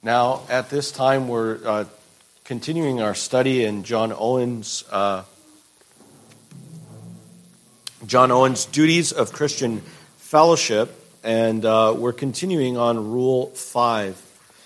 Now, at this time, we're continuing our study in John Owen's Duties of Christian Fellowship, and we're continuing on Rule 5.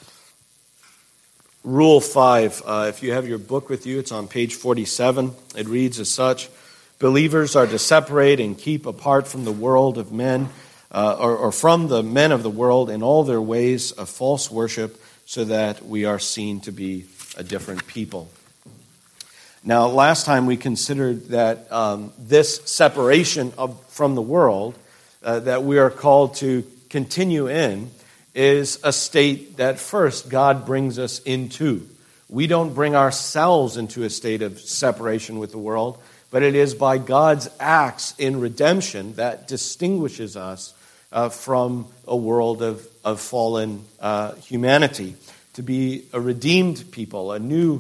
Rule 5, if you have your book with you, it's on page 47. It reads as such: believers are to separate and keep apart from the world of men, or from the men of the world in all their ways of false worship, so that we are seen to be a different people. Now, last time we considered that this separation from the world that we are called to continue in is a state that first God brings us into. We don't bring ourselves into a state of separation with the world, but it is by God's acts in redemption that distinguishes us from a world of fallen humanity, to be a redeemed people,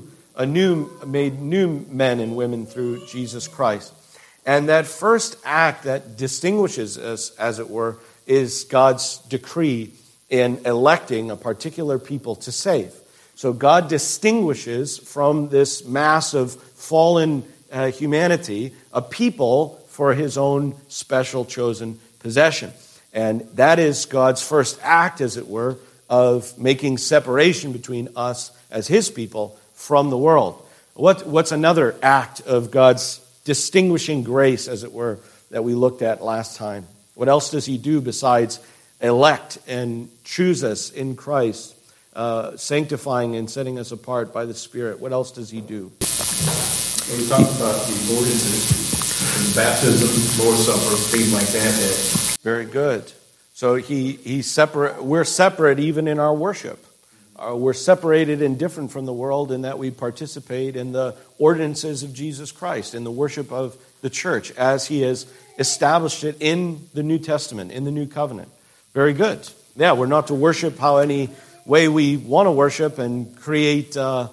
made new men and women through Jesus Christ. And that first act that distinguishes us, as it were, is God's decree in electing a particular people to save. So God distinguishes from this mass of fallen humanity a people for his own special chosen possession. And that is God's first act, as it were, of making separation between us as his people from the world. What's another act of God's distinguishing grace, as it were, that we looked at last time? What else does he do besides elect and choose us in Christ, sanctifying and setting us apart by the Spirit? What else does he do? When we talk about the ordinances, baptism, Lord's Supper, things like that. Very good. So he's separate. We're separate even in our worship. We're separated and different from the world in that we participate in the ordinances of Jesus Christ, in the worship of the church, as he has established it in the New Testament, in the New Covenant. Very good. Yeah, we're not to worship how any way we want to worship and create our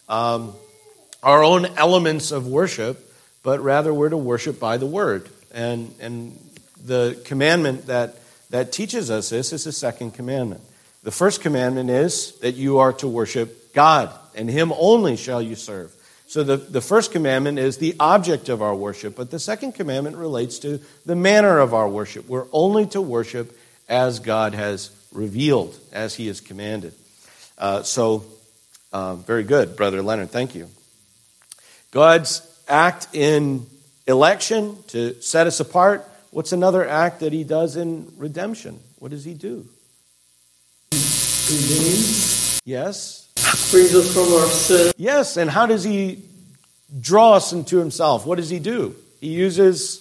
own elements of worship, but rather we're to worship by the Word. And the commandment that teaches us this is the second commandment. The first commandment is that you are to worship God, and him only shall you serve. So the first commandment is the object of our worship, but the second commandment relates to the manner of our worship. We're only to worship as God has revealed, as he has commanded. Very good, Brother Leonard, thank you. God's act in election to set us apart. What's another act that he does in redemption? What does he do? Redeems. Yes. Frees us from our sin. Yes, and how does he draw us into himself? What does he do? He uses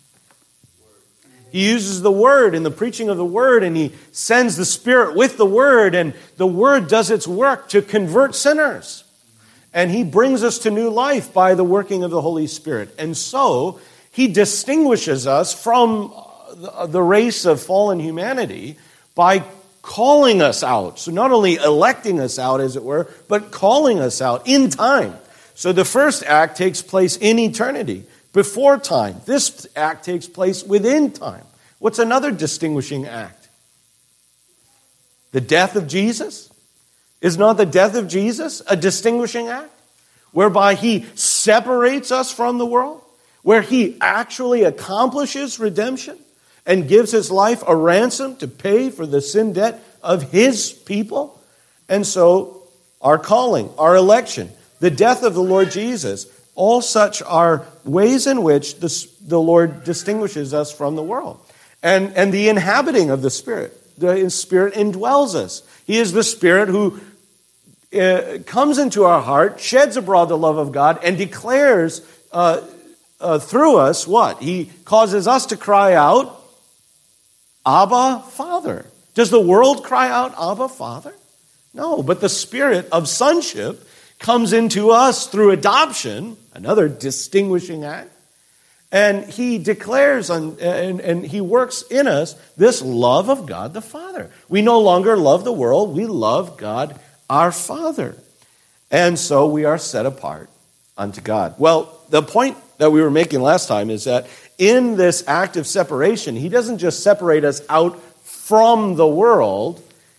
the Word in the preaching of the Word, and he sends the Spirit with the Word, and the Word does its work to convert sinners. And he brings us to new life by the working of the Holy Spirit. And so he distinguishes us from the race of fallen humanity by calling us out. So not only electing us out, as it were, but calling us out in time. So the first act takes place in eternity, before time. This act takes place within time. What's another distinguishing act? The death of Jesus? Is not the death of Jesus a distinguishing act? Whereby he separates us from the world? Where he actually accomplishes redemption and gives his life a ransom to pay for the sin debt of his people? And so our calling, our election, the death of the Lord Jesus, all such are ways in which the Lord distinguishes us from the world. And the inhabiting of the Spirit. The Spirit indwells us. He is the Spirit who comes into our heart, sheds abroad the love of God, and declares through us what? He causes us to cry out, Abba, Father. Does the world cry out, Abba, Father? No, but the Spirit of sonship comes into us through adoption, another distinguishing act, and he declares and he works in us this love of God the Father. We no longer love the world, we love God our Father. And so we are set apart unto God. Well, the point that we were making last time is that in this act of separation, he doesn't just separate us out from the world,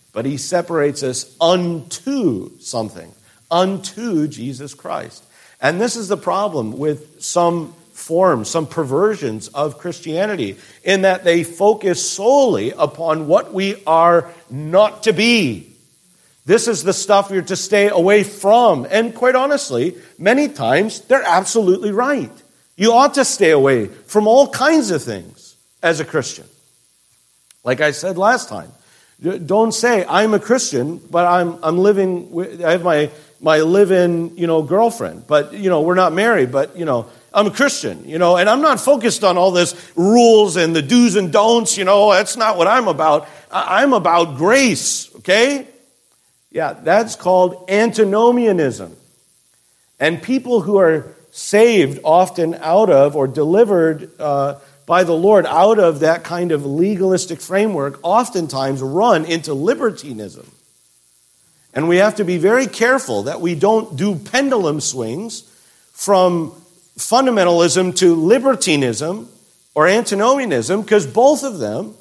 but he separates us unto something, unto Jesus Christ. And this is the problem with some forms, some perversions of Christianity, in that they focus solely upon what we are not to be. This is the stuff you're to stay away from. And quite honestly, many times they're absolutely right. You ought to stay away from all kinds of things as a Christian. Like I said last time, don't say I'm a Christian, but I'm living with, I have my live-in, girlfriend, but we're not married, but I'm a Christian, and I'm not focused on all this rules and the do's and don'ts, that's not what I'm about. I'm about grace, okay? Yeah, that's called antinomianism. And people who are saved often out of or delivered by the Lord out of that kind of legalistic framework oftentimes run into libertinism. And we have to be very careful that we don't do pendulum swings from fundamentalism to libertinism or antinomianism, because both of them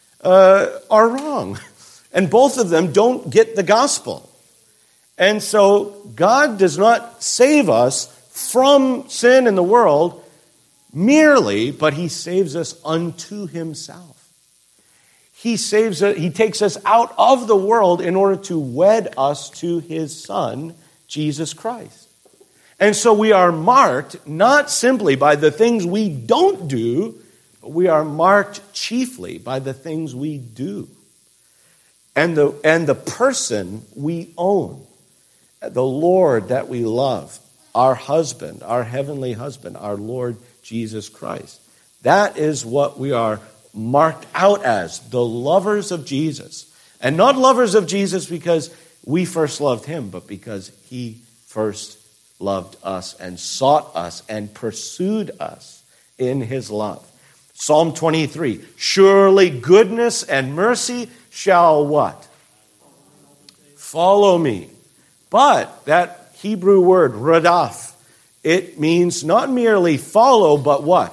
are wrong. And both of them don't get the gospel. And so God does not save us from sin in the world merely, but he saves us unto himself. He takes us out of the world in order to wed us to his Son, Jesus Christ. And so we are marked not simply by the things we don't do, but we are marked chiefly by the things we do. And the person we own, the Lord that we love, our husband, our heavenly husband, our Lord Jesus Christ. That is what we are marked out as, the lovers of Jesus. And not lovers of Jesus because we first loved him, but because he first loved us and sought us and pursued us in his love. Psalm 23, surely goodness and mercy shall what? Follow me. But that Hebrew word, radaf, it means not merely follow, but what?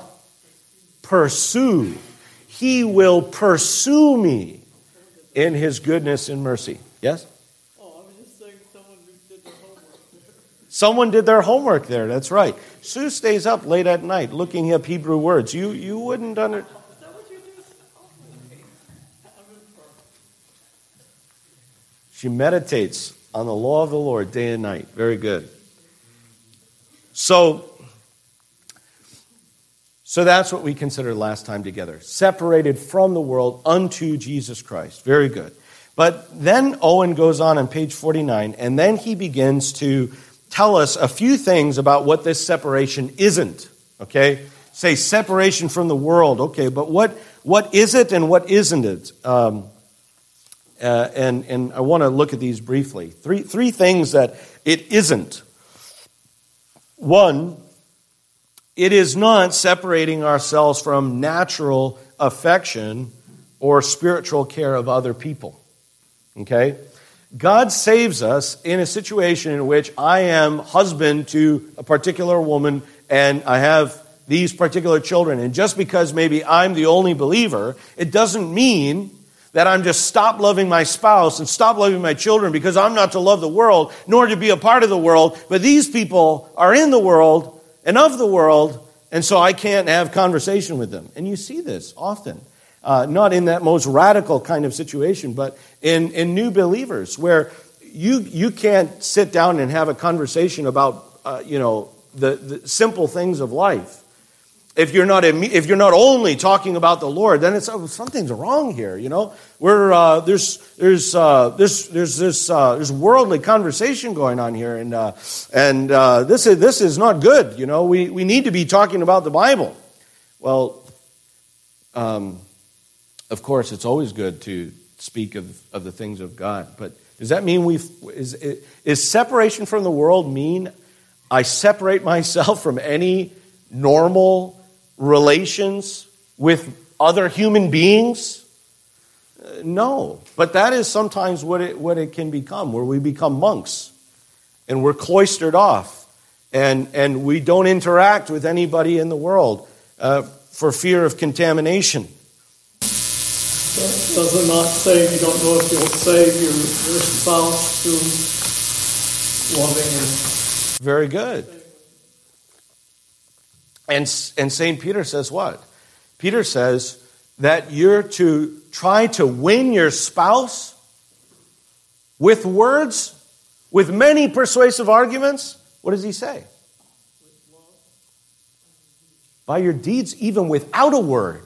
Pursue. He will pursue me in his goodness and mercy. Yes? Oh, I was just saying someone did their homework there. Someone did their homework there, that's right. Sue stays up late at night looking up Hebrew words. You wouldn't understand. Is that what you do? She meditates on the law of the Lord day and night. Very good. So that's what we considered last time together. Separated from the world unto Jesus Christ. Very good. But then Owen goes on page 49, and then he begins to tell us a few things about what this separation isn't. Okay? Say separation from the world. Okay, but what is it and what isn't it? And I want to look at these briefly. Three things that it isn't. One, it is not separating ourselves from natural affection or spiritual care of other people. Okay? God saves us in a situation in which I am husband to a particular woman and I have these particular children. And just because maybe I'm the only believer, it doesn't mean that I'm just stop loving my spouse and stop loving my children because I'm not to love the world, nor to be a part of the world. But these people are in the world and of the world, and so I can't have conversation with them. And you see this often. Not in that most radical kind of situation, but in new believers where you can't sit down and have a conversation about the simple things of life. If you're not only talking about the Lord, then it's something's wrong here. There's this worldly conversation going on here, and this is not good. We need to be talking about the Bible. Well, of course, it's always good to speak of the things of God. But does that mean is separation from the world mean I separate myself from any normal relations with other human beings? No. But that is sometimes what it can become, where we become monks and we're cloistered off and we don't interact with anybody in the world for fear of contamination. Does it not say you don't know if you'll save your spouse through loving and... Very good. And St. Peter says what? Peter says that you're to try to win your spouse with words, with many persuasive arguments. What does he say? By your deeds, even without a word.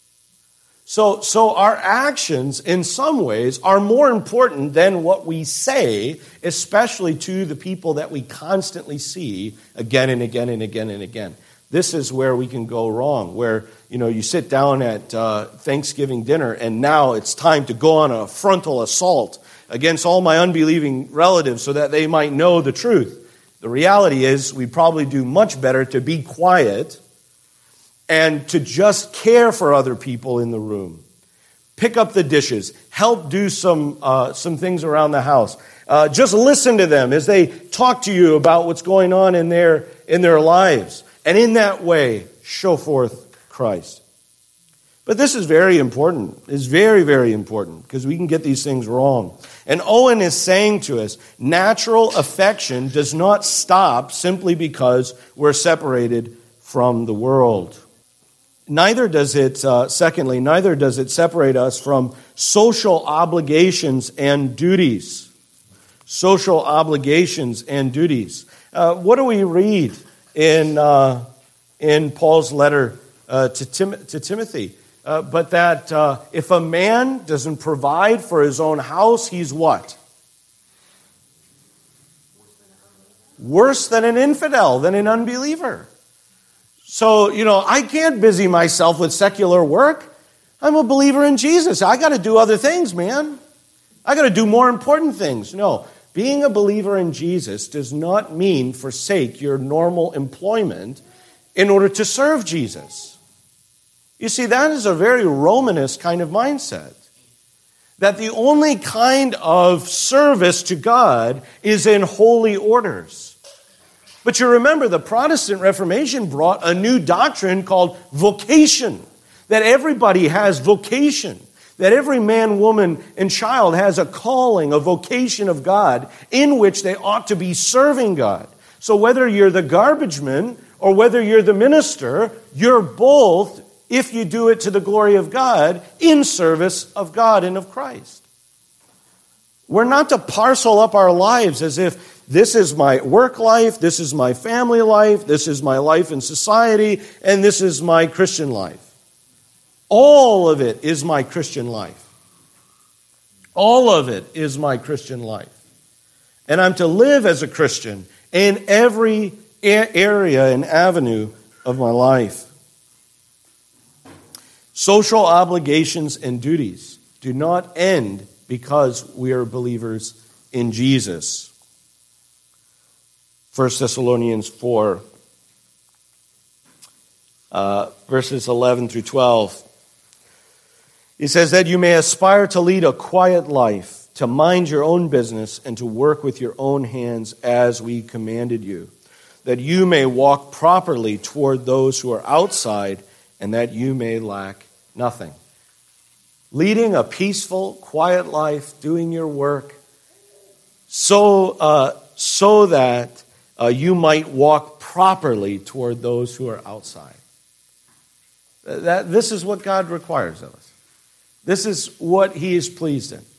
So our actions, in some ways, are more important than what we say, especially to the people that we constantly see again and again and again and again. This is where we can go wrong, where, you sit down at Thanksgiving dinner, and now it's time to go on a frontal assault against all my unbelieving relatives so that they might know the truth. The reality is we probably do much better to be quiet and to just care for other people in the room. Pick up the dishes. Help do some things around the house. Just listen to them as they talk to you about what's going on in their lives. And in that way, show forth Christ. But this is very important. It's very, very important because we can get these things wrong. And Owen is saying to us, natural affection does not stop simply because we're separated from the world. Neither does it separate us from social obligations and duties. Social obligations and duties. What do we read in Paul's letter to Timothy? But that if a man doesn't provide for his own house, he's what? Worse than an infidel, than an unbeliever. So, I can't busy myself with secular work. I'm a believer in Jesus. I got to do other things, man. I got to do more important things. No, being a believer in Jesus does not mean forsake your normal employment in order to serve Jesus. You see, that is a very Romanist kind of mindset. That the only kind of service to God is in holy orders. But you remember the Protestant Reformation brought a new doctrine called vocation. That everybody has vocation. That every man, woman, and child has a calling, a vocation of God in which they ought to be serving God. So whether you're the garbage man or whether you're the minister, you're both, if you do it to the glory of God, in service of God and of Christ. We're not to parcel up our lives as if this is my work life, this is my family life, this is my life in society, and this is my Christian life. All of it is my Christian life. All of it is my Christian life. And I'm to live as a Christian in every area and avenue of my life. Social obligations and duties do not end because we are believers in Jesus. 1 Thessalonians 4, verses 11 through 12. He says that you may aspire to lead a quiet life, to mind your own business, and to work with your own hands as we commanded you, that you may walk properly toward those who are outside, and that you may lack nothing. Leading a peaceful, quiet life, doing your work, so that you might walk properly toward those who are outside. This is what God requires of us. This is what He is pleased in.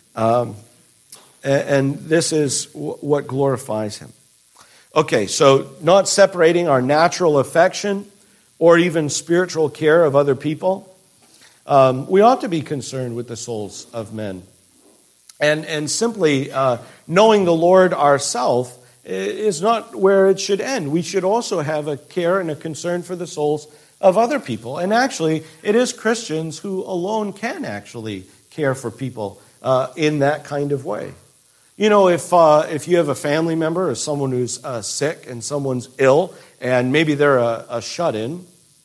And this is what glorifies Him. Okay, so not separating our natural affection or even spiritual care of other people. We ought to be concerned with the souls of men. And simply knowing the Lord ourselves is not where it should end. We should also have a care and a concern for the souls of other people. And actually, it is Christians who alone can actually care for people in that kind of way. You know, if you have a family member or someone who's sick and someone's ill, and maybe they're a shut-in,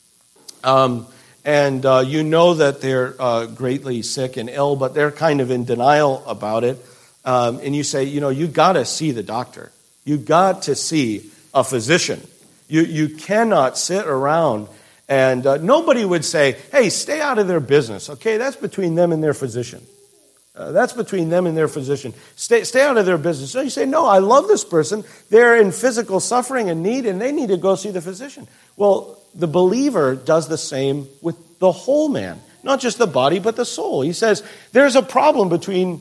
and you know that they're greatly sick and ill, but they're kind of in denial about it, and you say, you got to see the doctor. You got to see a physician. You cannot sit around And nobody would say, hey, stay out of their business, okay? That's between them and their physician. That's between them and their physician. Stay out of their business. So you say, no, I love this person. They're in physical suffering and need, and they need to go see the physician. Well, the believer does the same with the whole man, not just the body, but the soul. He says, there's a problem between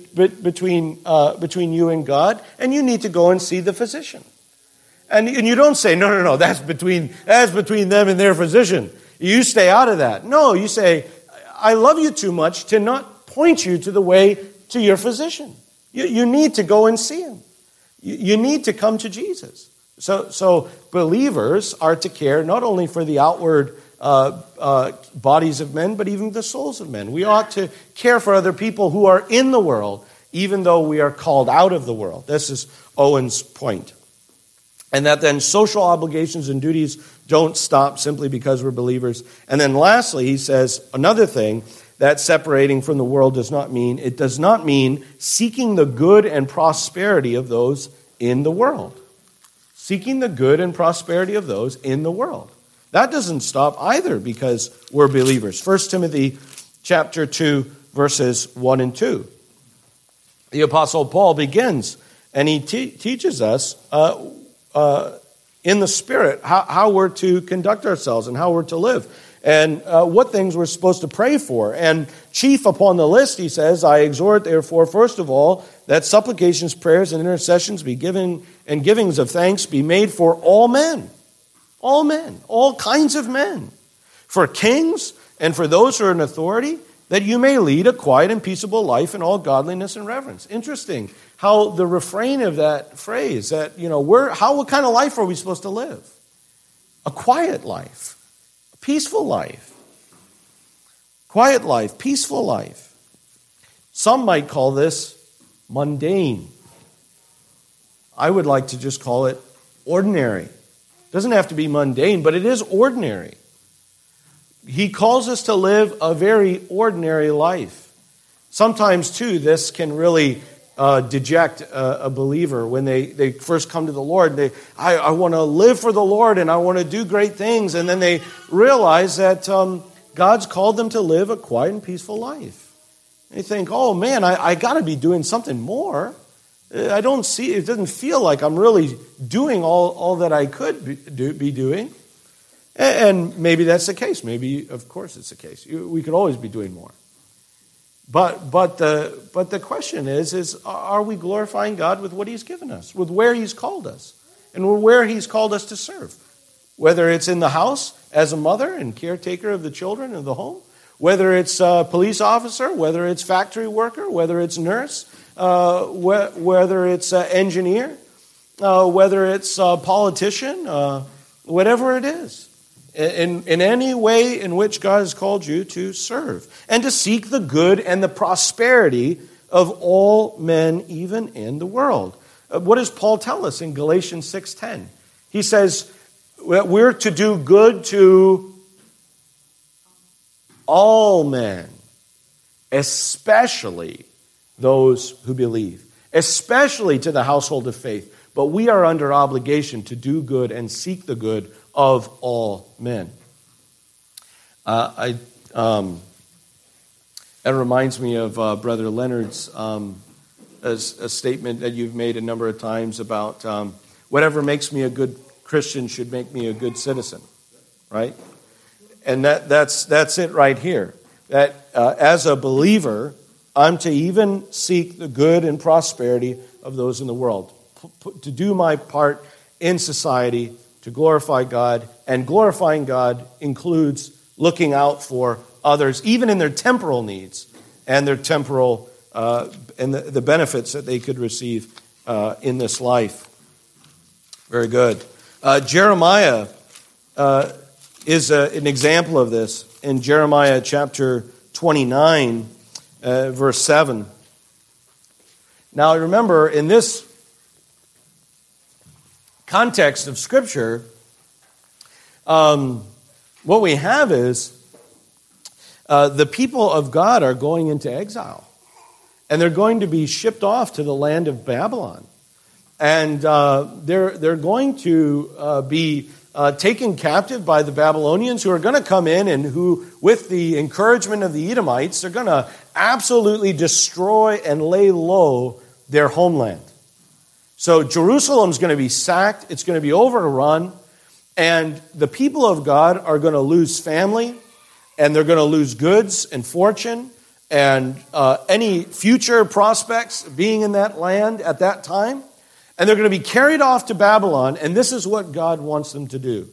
you and God, and you need to go and see the physician. And you don't say, no, that's between them and their physician. You stay out of that. No, you say, I love you too much to not point you to the way to your physician. You need to go and see him. You need to come to Jesus. So believers are to care not only for the outward bodies of men, but even the souls of men. We ought to care for other people who are in the world, even though we are called out of the world. This is Owen's point. And that then social obligations and duties don't stop simply because we're believers. And then lastly, he says another thing that separating from the world does not mean seeking the good and prosperity of those in the world. Seeking the good and prosperity of those in the world. That doesn't stop either because we're believers. 1 Timothy chapter 2, verses 1 and 2. The Apostle Paul begins and he teaches us in the Spirit how we're to conduct ourselves and how we're to live. And what things we're supposed to pray for. And chief upon the list, he says, I exhort, therefore, first of all, that supplications, prayers, and intercessions be given, and givings of thanks be made for all men, all kinds of men, for kings and for those who are in authority, that you may lead a quiet and peaceable life in all godliness and reverence. Interesting how the refrain of that phrase, that, what kind of life are we supposed to live? A quiet life. Peaceful life. Quiet life, peaceful life. Some might call this mundane. I would like to just call it ordinary. It doesn't have to be mundane, but it is ordinary. He calls us to live a very ordinary life. Sometimes, too, this can really deject a believer when they first come to the Lord. I want to live for the Lord and I want to do great things. And then they realize that God's called them to live a quiet and peaceful life. They think, oh man, I got to be doing something more. I don't see, it doesn't feel like I'm really doing all that I could be doing. And maybe that's the case. Maybe, of course, it's the case. We could always be doing more. But the question is are we glorifying God with what He's given us, with where He's called us, and where He's called us to serve? Whether it's in the house as a mother and caretaker of the children of the home, whether it's a police officer, whether it's factory worker, whether it's nurse, whether it's engineer, whether it's a politician, whatever it is. In any way in which God has called you to serve, and to seek the good and the prosperity of all men, even in the world. What does Paul tell us in Galatians 6:10? He says we're to do good to all men, especially those who believe, especially to the household of faith. But we are under obligation to do good and seek the good of all men. That reminds me of Brother Leonard's a statement that you've made a number of times about whatever makes me a good Christian should make me a good citizen, right? And that's it right here. That as a believer, I'm to even seek the good and prosperity of those in the world, to do my part in society, to glorify God, and glorifying God includes looking out for others, even in their temporal needs and their temporal and the benefits that they could receive in this life. Very good. Jeremiah is an example of this in Jeremiah chapter 29, verse 7. Now remember, in this context of Scripture, what we have is the people of God are going into exile. And they're going to be shipped off to the land of Babylon. And they're going to be taken captive by the Babylonians, who are going to come in and who, with the encouragement of the Edomites, are going to absolutely destroy and lay low their homeland. So Jerusalem's going to be sacked, it's going to be overrun, and the people of God are going to lose family, and they're going to lose goods and fortune, and any future prospects being in that land at that time. And they're going to be carried off to Babylon, and this is what God wants them to do.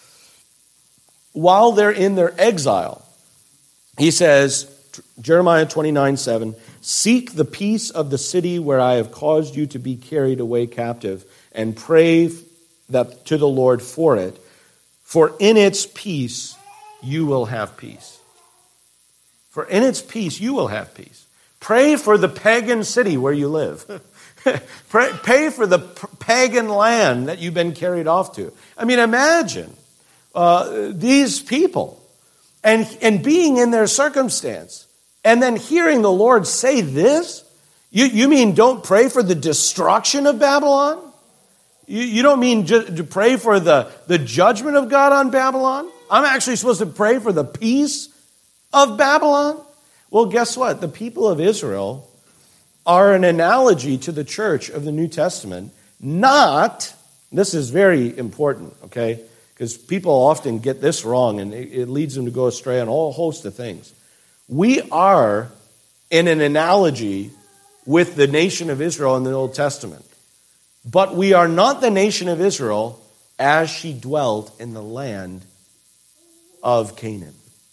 While they're in their exile, he says, Jeremiah 29:7, seek the peace of the city where I have caused you to be carried away captive, and pray that to the Lord for it, for in its peace you will have peace. For in its peace you will have peace. Pray for the pagan city where you live. Pray for the pagan land that you've been carried off to. I mean, imagine these people and being in their circumstance and then hearing the Lord say this. You mean don't pray for the destruction of Babylon? You don't mean to pray for the judgment of God on Babylon? I'm actually supposed to pray for the peace of Babylon? Well, guess what? The people of Israel are an analogy to the church of the New Testament, not, this is very important, okay, because people often get this wrong and it leads them to go astray on a whole host of things. We are in an analogy with the nation of Israel in the Old Testament, but we are not the nation of Israel as she dwelt in the land of Canaan.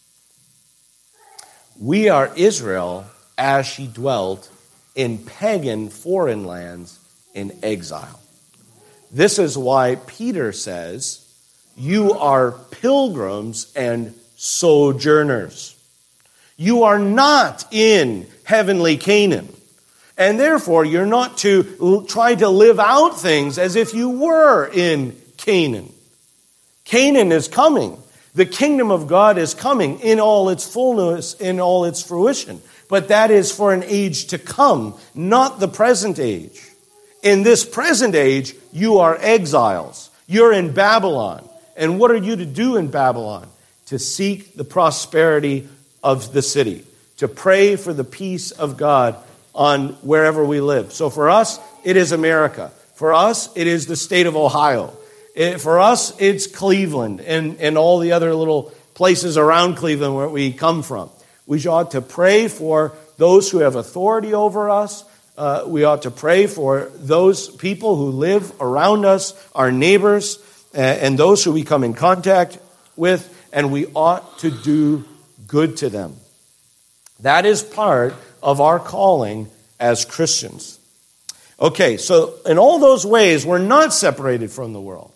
We are Israel as she dwelt in pagan foreign lands in exile. This is why Peter says, you are pilgrims and sojourners. You are not in heavenly Canaan. And therefore, you're not to try to live out things as if you were in Canaan. Canaan is coming. The kingdom of God is coming in all its fullness, in all its fruition. But that is for an age to come, not the present age. In this present age, you are exiles. You're in Babylon. And what are you to do in Babylon? To seek the prosperity of the city. To pray for the peace of God on wherever we live. So for us, it is America. For us, it is the state of Ohio. For us, it's Cleveland and all the other little places around Cleveland where we come from. We ought to pray for those who have authority over us. We ought to pray for those people who live around us, our neighbors, and those who we come in contact with, and we ought to do good to them. That is part of our calling as Christians. Okay, so in all those ways, we're not separated from the world.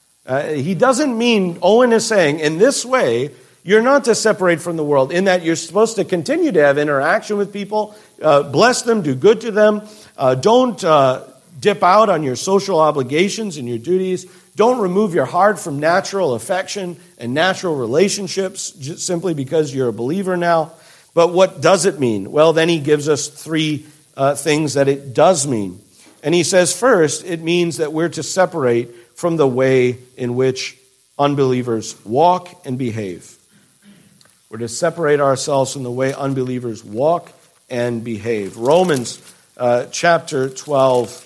He doesn't mean, Owen is saying, in this way, you're not to separate from the world, in that you're supposed to continue to have interaction with people, bless them, do good to them. Don't dip out on your social obligations and your duties. Don't remove your heart from natural affection and natural relationships just simply because you're a believer now. But what does it mean? Well, then he gives us three things that it does mean. And he says, first, it means that we're to separate from the way in which unbelievers walk and behave. We're to separate ourselves from the way unbelievers walk and behave. Romans chapter 12,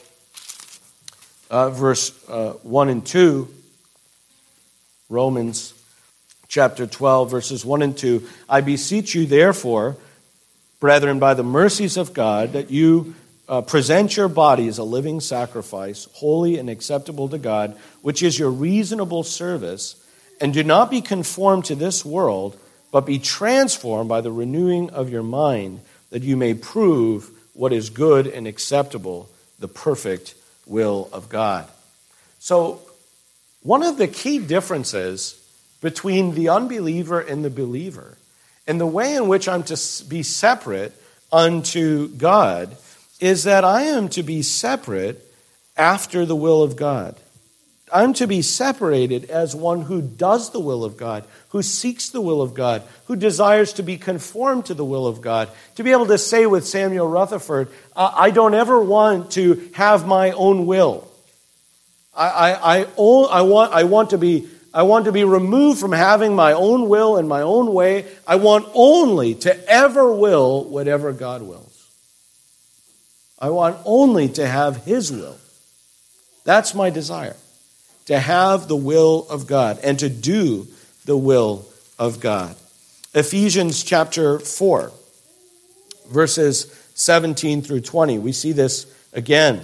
verse 1 and 2. Romans chapter 12, verses 1 and 2. I beseech you, therefore, brethren, by the mercies of God, that you present your body as a living sacrifice, holy and acceptable to God, which is your reasonable service, and do not be conformed to this world, but be transformed by the renewing of your mind, that you may prove what is good and acceptable, the perfect will of God. So, one of the key differences between the unbeliever and the believer, and the way in which I'm to be separate unto God, is that I am to be separate after the will of God. I'm to be separated as one who does the will of God, who seeks the will of God, who desires to be conformed to the will of God. To be able to say with Samuel Rutherford, I don't ever want to have my own will. I want to be I want to be removed from having my own will and my own way. I want only to ever will whatever God wills. I want only to have His will. That's my desire, to have the will of God and to do the will of God. Ephesians chapter 4, verses 17 through 20. We see this again.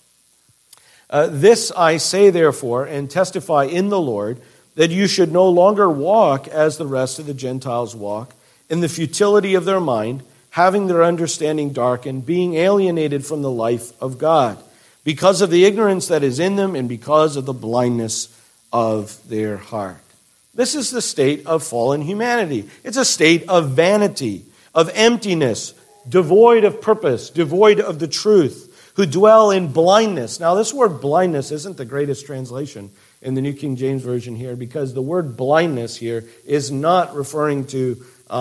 This I say, therefore, and testify in the Lord, that you should no longer walk as the rest of the Gentiles walk, in the futility of their mind, having their understanding darkened, being alienated from the life of God, because of the ignorance that is in them and because of the blindness of their heart. This is the state of fallen humanity. It's a state of vanity, of emptiness, devoid of purpose, devoid of the truth, who dwell in blindness. Now, this word blindness isn't the greatest translation in the New King James Version here, because the word blindness here is not referring to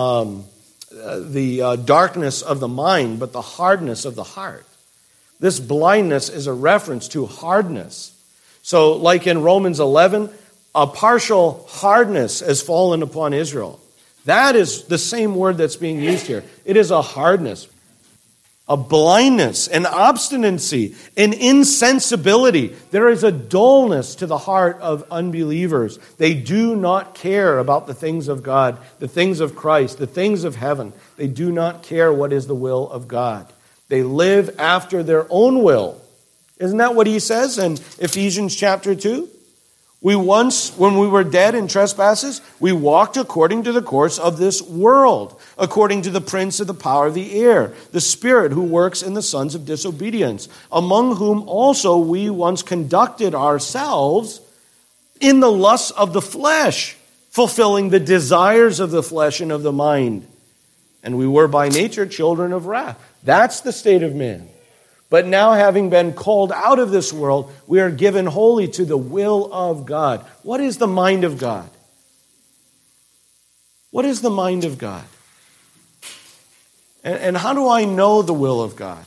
the darkness of the mind, but the hardness of the heart. This blindness is a reference to hardness. So, like in Romans 11, a partial hardness has fallen upon Israel. That is the same word that's being used here. It is a hardness, a blindness, an obstinacy, an insensibility. There is a dullness to the heart of unbelievers. They do not care about the things of God, the things of Christ, the things of heaven. They do not care what is the will of God. They live after their own will. Isn't that what he says in Ephesians chapter 2? We once, when we were dead in trespasses, we walked according to the course of this world, according to the prince of the power of the air, the spirit who works in the sons of disobedience, among whom also we once conducted ourselves in the lusts of the flesh, fulfilling the desires of the flesh and of the mind. And we were by nature children of wrath. That's the state of man. But now, having been called out of this world, we are given wholly to the will of God. What is the mind of God? What is the mind of God? And how do I know the will of God?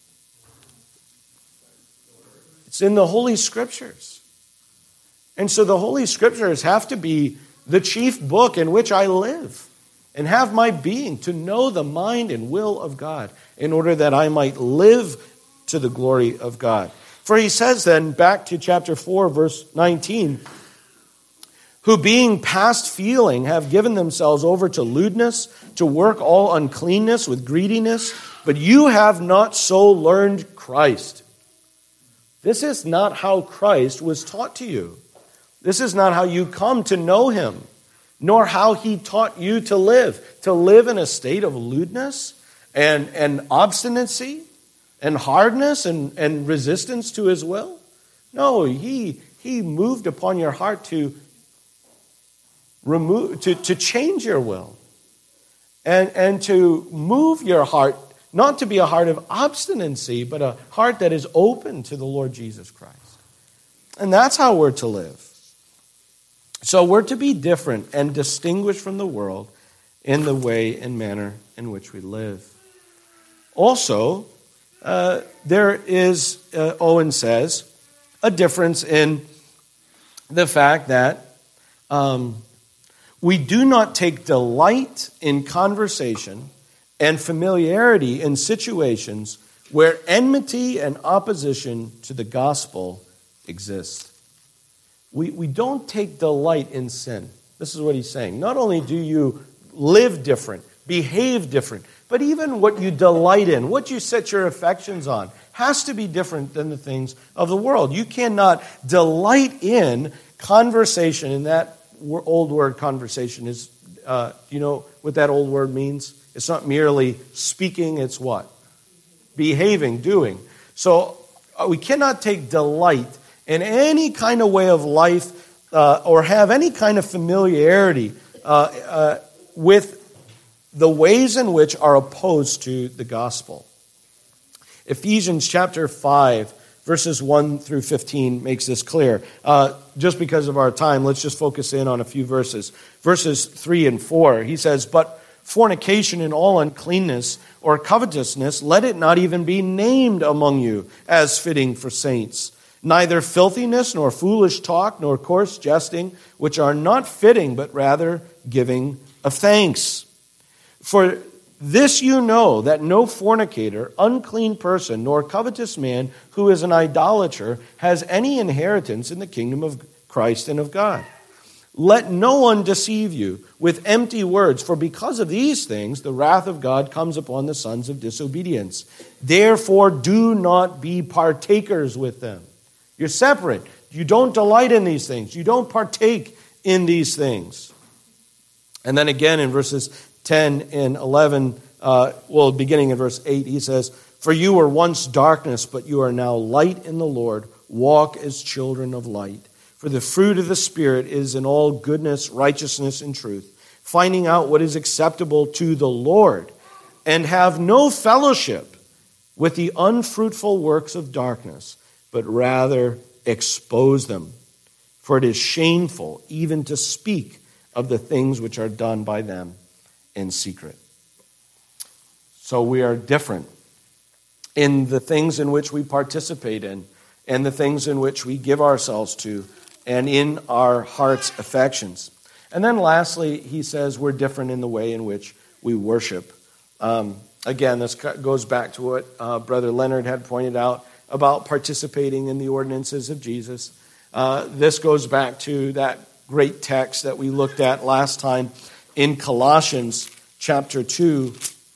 It's in the Holy Scriptures. And so the Holy Scriptures have to be the chief book in which I live and have my being, to know the mind and will of God in order that I might live to the glory of God. For he says then, back to chapter 4, verse 19, who being past feeling have given themselves over to lewdness, to work all uncleanness with greediness, but you have not so learned Christ. This is not how Christ was taught to you. This is not how you come to know him, nor how he taught you to live in a state of lewdness and obstinacy and hardness and resistance to his will. No, he moved upon your heart to change your will and to move your heart, not to be a heart of obstinacy, but a heart that is open to the Lord Jesus Christ. And that's how we're to live. So we're to be different and distinguished from the world in the way and manner in which we live. Also, there is, Owen says, a difference in the fact that we do not take delight in conversation and familiarity in situations where enmity and opposition to the gospel exist. We don't take delight in sin. This is what he's saying. Not only do you live different, behave different, but even what you delight in, what you set your affections on, has to be different than the things of the world. You cannot delight in conversation, and that old word conversation is, you know what that old word means? It's not merely speaking, it's what? Behaving, doing. So we cannot take delight in any kind of way of life or have any kind of familiarity with the ways in which are opposed to the gospel. Ephesians chapter 5, verses 1 through 15 makes this clear. Just because of our time, let's just focus in on a few verses. Verses 3 and 4, he says, "But fornication and all uncleanness or covetousness, let it not even be named among you as fitting for saints. neither filthiness, nor foolish talk, nor coarse jesting, which are not fitting, but rather giving of thanks. For this you know, that no fornicator, unclean person, nor covetous man who is an idolater has any inheritance in the kingdom of Christ and of God. Let no one deceive you with empty words, for because of these things the wrath of God comes upon the sons of disobedience. Therefore do not be partakers with them. You're separate. You don't delight in these things. You don't partake in these things. And then again in verses 10 and 11, beginning in verse 8, he says, For you were once darkness, but you are now light in the Lord. Walk as children of light. For the fruit of the Spirit is in all goodness, righteousness, and truth, finding out what is acceptable to the Lord, and have no fellowship with the unfruitful works of darkness, but rather expose them. For it is shameful even to speak of the things which are done by them in secret. So we are different in the things in which we participate in, and the things in which we give ourselves to, and in our heart's affections. And then lastly, he says we're different in the way in which we worship. Again, this goes back to what Brother Leonard had pointed out about participating in the ordinances of Jesus. This goes back to that great text that we looked at last time in Colossians chapter 2,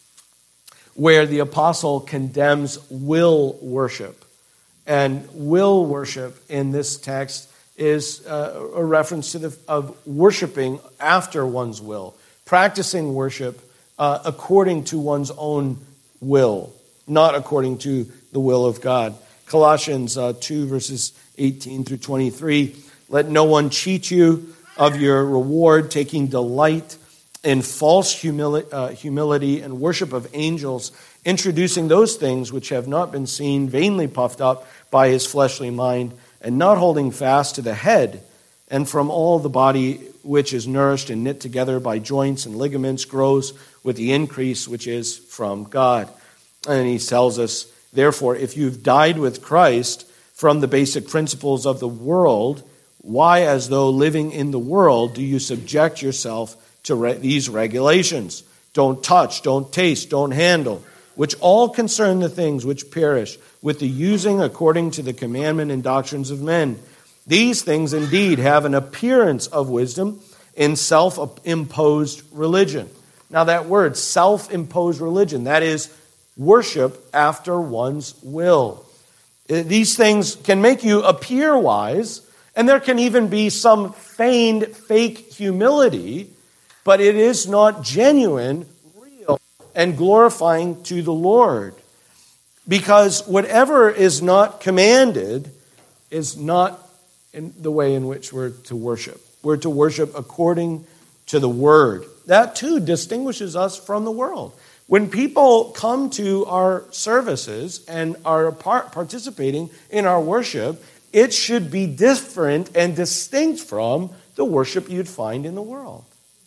where the apostle condemns will worship. And will worship in this text is a reference to of worshiping after one's will, practicing worship according to one's own will, not according to the will of God. Colossians 2, verses 18 through 23, let no one cheat you of your reward, taking delight in false humility and worship of angels, introducing those things which have not been seen, vainly puffed up by his fleshly mind, and not holding fast to the head, and from all the body which is nourished and knit together by joints and ligaments grows with the increase which is from God. And he tells us, therefore, if you've died with Christ from the basic principles of the world, why, as though living in the world, do you subject yourself to these regulations? Don't touch, don't taste, don't handle, which all concern the things which perish, with the using according to the commandment and doctrines of men. These things indeed have an appearance of wisdom in self-imposed religion. Now that word, self-imposed religion, that is worship after one's will. These things can make you appear wise, and there can even be some feigned fake humility, but it is not genuine, real, and glorifying to the Lord. Because whatever is not commanded is not in the way in which we're to worship. We're to worship according to the Word. That too distinguishes us from the world. When people come to our services and are participating in our worship, it should be different and distinct from the worship you'd find in the world.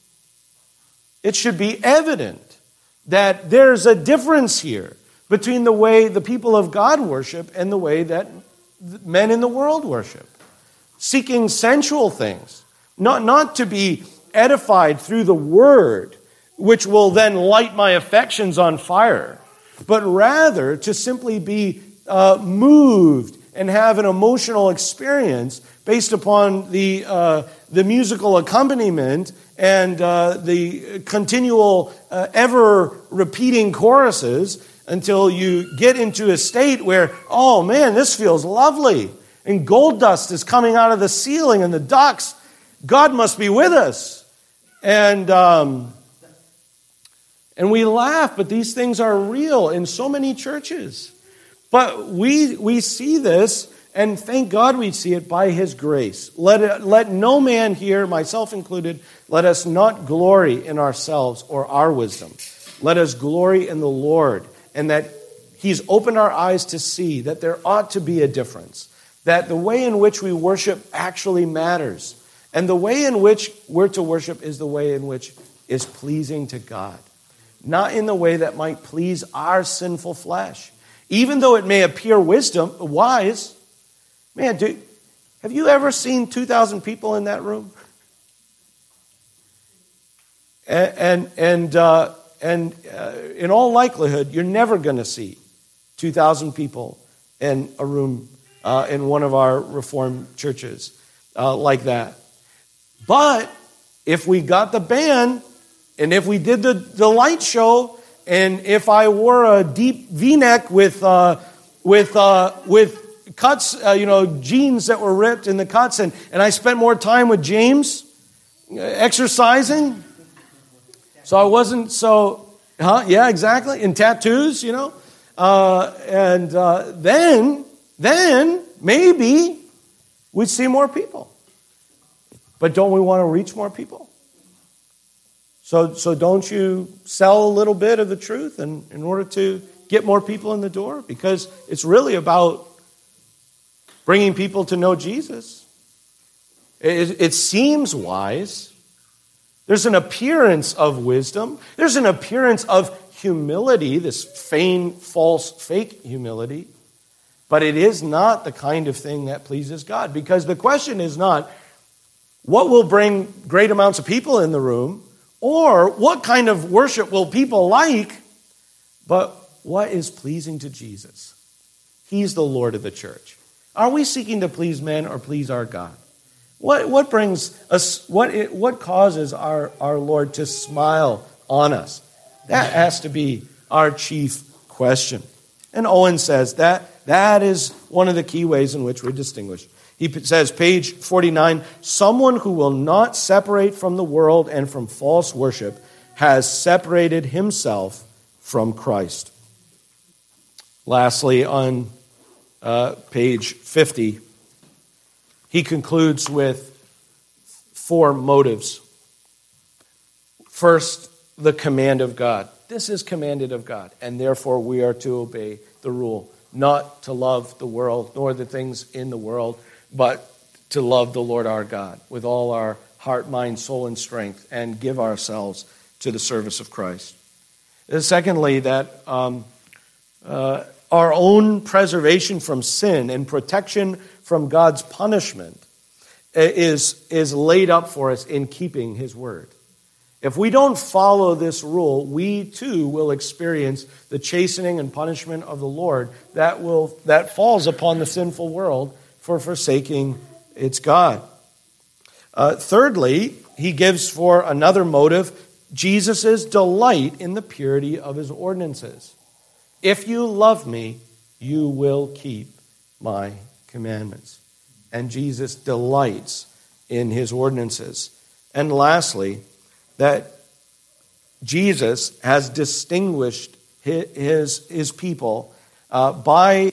It should be evident that there's a difference here between the way the people of God worship and the way that men in the world worship. Seeking sensual things, not to be edified through the Word, which will then light my affections on fire, but rather to simply be moved and have an emotional experience based upon the musical accompaniment and the continual, ever-repeating choruses until you get into a state where, oh man, this feels lovely. And gold dust is coming out of the ceiling and the ducts. God must be with us. And we laugh, but these things are real in so many churches. But we see this, and thank God we see it by His grace. Let no man here, myself included, let us not glory in ourselves or our wisdom. Let us glory in the Lord, and that He's opened our eyes to see that there ought to be a difference, that the way in which we worship actually matters, and the way in which we're to worship is the way in which is pleasing to God, not in the way that might please our sinful flesh. Even though it may appear wise, Man, have you ever seen 2,000 people in that room? And in all likelihood, you're never going to see 2,000 people in a room in one of our Reformed churches like that. But if we got the band, and if we did the light show, and if I wore a deep V-neck with cuts, jeans that were ripped in the cuts, and I spent more time with James exercising, so I wasn't so, yeah, exactly, and tattoos, then maybe we'd see more people. But don't we want to reach more people? So don't you sell a little bit of the truth in order to get more people in the door? Because it's really about bringing people to know Jesus. It seems wise. There's an appearance of wisdom. There's an appearance of humility, this feigned, false, fake humility. But it is not the kind of thing that pleases God. Because the question is not, what will bring great amounts of people in the room? Or what kind of worship will people like? But what is pleasing to Jesus? He's the Lord of the church. Are we seeking to please men or please our God? What brings us? What causes our Lord to smile on us? That has to be our chief question. And Owen says that is one of the key ways in which we're distinguished. He says, page 49, someone who will not separate from the world and from false worship has separated himself from Christ. Lastly, on page 50, he concludes with 4 motives. First, the command of God. This is commanded of God, and therefore we are to obey the rule, not to love the world nor the things in the world, but to love the Lord our God with all our heart, mind, soul, and strength, and give ourselves to the service of Christ. And secondly, that our own preservation from sin and protection from God's punishment is laid up for us in keeping His word. If we don't follow this rule, we too will experience the chastening and punishment of the Lord that falls upon the sinful world for forsaking its God. Thirdly, he gives for another motive, Jesus' delight in the purity of his ordinances. If you love me, you will keep my commandments. And Jesus delights in his ordinances. And lastly, that Jesus has distinguished his people by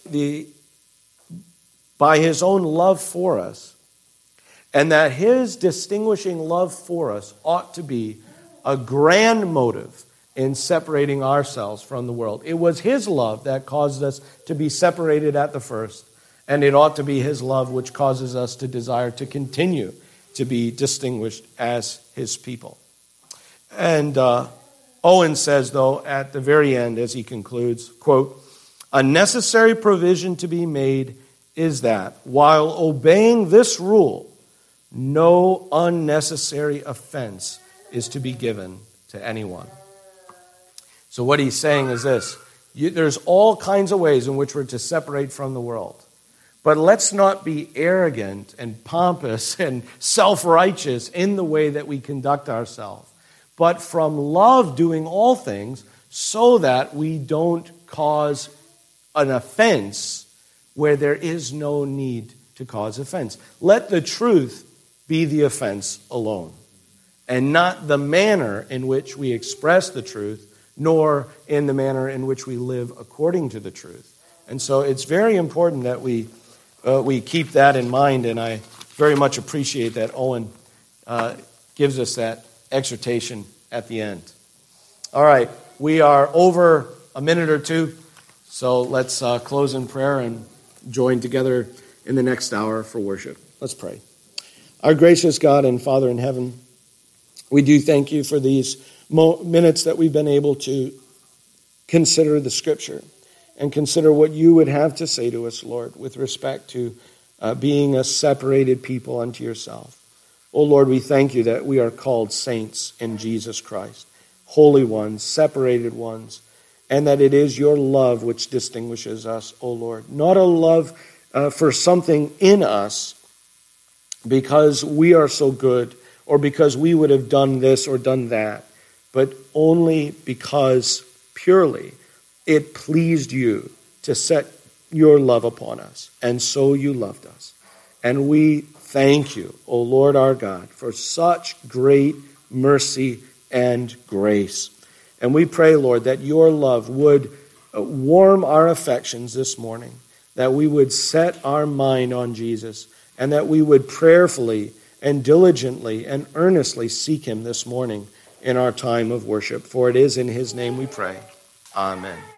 his own love for us, and that his distinguishing love for us ought to be a grand motive in separating ourselves from the world. It was his love that caused us to be separated at the first, and it ought to be his love which causes us to desire to continue to be distinguished as his people. And Owen says, though, at the very end, as he concludes, quote, a necessary provision to be made is that while obeying this rule, no unnecessary offense is to be given to anyone. So what he's saying is this, there's all kinds of ways in which we're to separate from the world. But let's not be arrogant and pompous and self-righteous in the way that we conduct ourselves, but from love doing all things so that we don't cause an offense where there is no need to cause offense. Let the truth be the offense alone, and not the manner in which we express the truth, nor in the manner in which we live according to the truth. And so it's very important that we keep that in mind, and I very much appreciate that Owen gives us that exhortation at the end. All right, we are over a minute or two, so let's close in prayer and join together in the next hour for worship. Let's pray. Our gracious God and Father in heaven, we do thank you for these minutes that we've been able to consider the Scripture and consider what you would have to say to us, Lord, with respect to being a separated people unto yourself. O Lord, we thank you that we are called saints in Jesus Christ, holy ones, separated ones, and that it is your love which distinguishes us, O Lord. Not a love for something in us because we are so good or because we would have done this or done that, but only because purely it pleased you to set your love upon us, and so you loved us. And we thank you, O Lord our God, for such great mercy and grace. And we pray, Lord, that your love would warm our affections this morning, that we would set our mind on Jesus, and that we would prayerfully and diligently and earnestly seek him this morning in our time of worship. For it is in his name we pray. Amen.